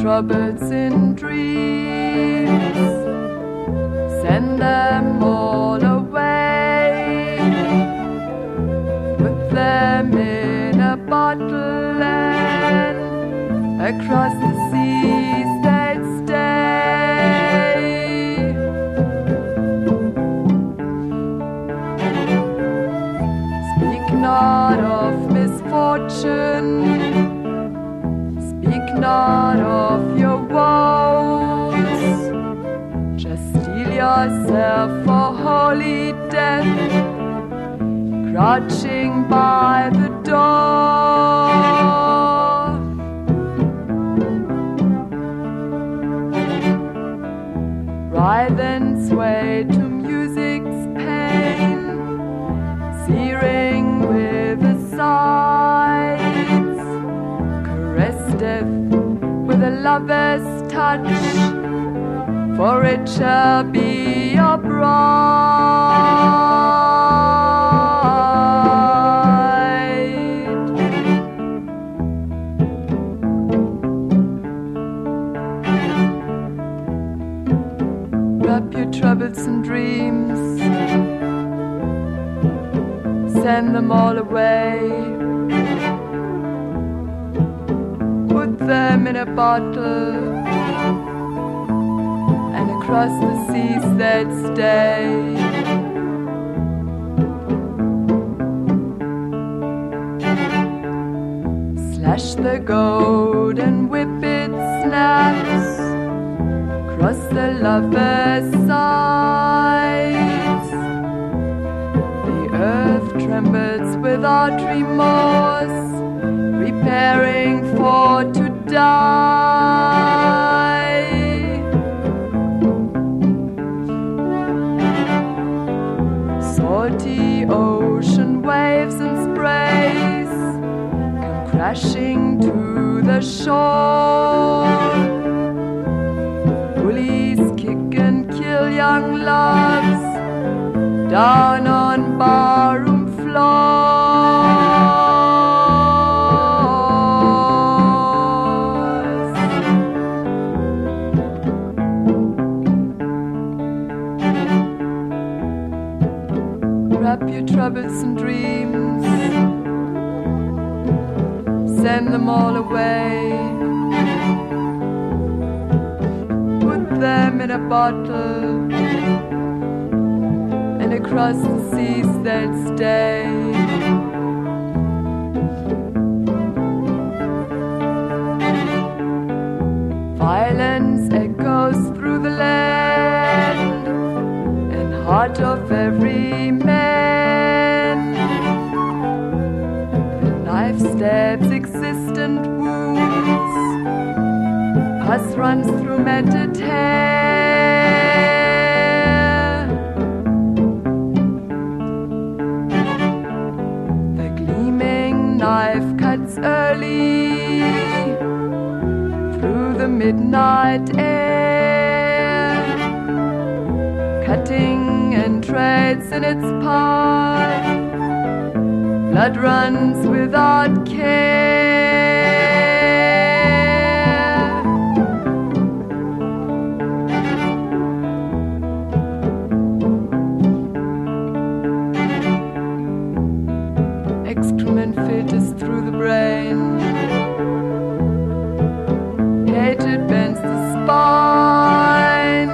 troubles in dreams, send them all away, put them in a bottle and across the seas they'd stay. Speak not of misfortune, speak not of your woes, just steel yourself for holy death, crouching by the door. Writhe and sway to music's pain, searing with the sighs, caress death with a lover's touch, for it shall be your bride. Wrap your troubles and dreams, send them all away, put them in a bottle, and across the seas they'd stay. Slash the goat and whip it snaps, cross the lover's sides. The earth trembles without remorse, preparing for to die. Salty ocean waves and sprays come crashing to the shore. Bullies kick and kill young loves down on barroom floors. Wrap your troubles and dreams, send them all away, them in a bottle, and across the seas they'd stay. Violence echoes through the land and heart of every man. The knife stabs existent wounds, pus runs through matted hair. The gleaming knife cuts early through the midnight air, cutting and treads in its path. Blood runs without care. Excrement filters through the brain, hatred bends the spine,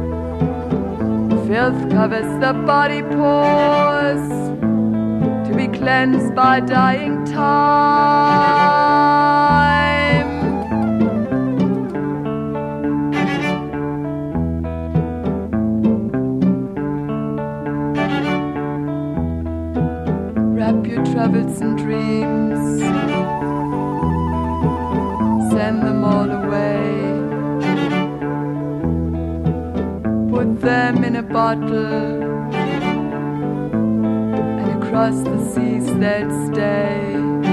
filth covers the body pores, to be cleansed by dying time. Wrap your troubles and dreams, send them all away, put them in a bottle, and across the seas they'd stay.